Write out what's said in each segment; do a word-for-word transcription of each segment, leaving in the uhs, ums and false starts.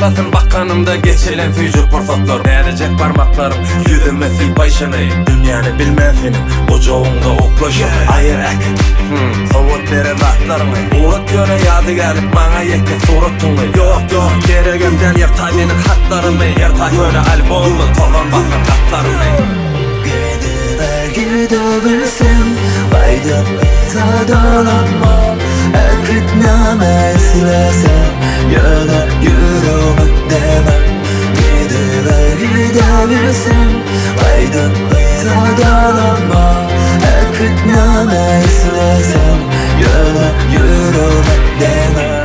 başkasın bakkanımda geçilen fücur fırsatlar. Değecek parmaklarım yüzüme sil başını. Dünyanı bilmez senin ocağında oklaşım. Ayır ekip hmm. Soğut veren atlarını uğrat yöne yadıgarlık bana yekke suratını. Yok yok geregemden yertay benim hatlarımı. Yertay yöne albomu tolan basın katlarımı. Gidebilsem baydım sadalanma. Akıtname silesem yana yürüme demem. Gidiver gidebilsem baydım sadalanma. Akıtname silesem yana yürüme demem.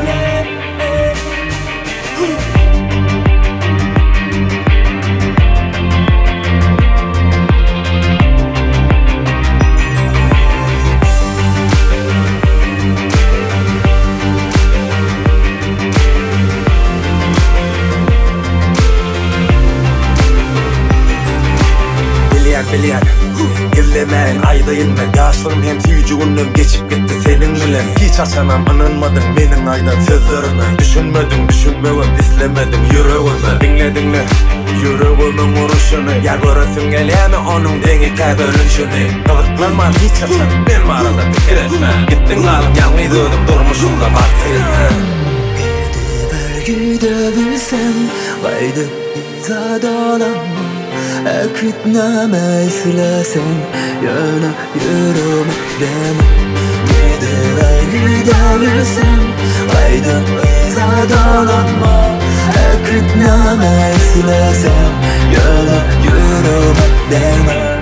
Bilyar Gizlemeyin aydayın ben yaşlarım hem tüyücüğünüm geçip gitti senin bilen. Hiç açanam anılmadın benim aydan sözlerine. Düşünmedim düşünmedim islemedim yüreğime. Dinle dinle yüreğimin vuruşunu. Ya göresin gelene onun dengi kaybölüşünü. Kılıklanma hiç açan benim arada fikir etme. Gittin alım yanıydığım durmuşumda baktın. Gidiver gidebilsem baydım sadalanma. Akıtname silesem yana yürüme demem. Gidiver gidebilsem baydım sadalanma. Akıtname silesem yana yürüme demem.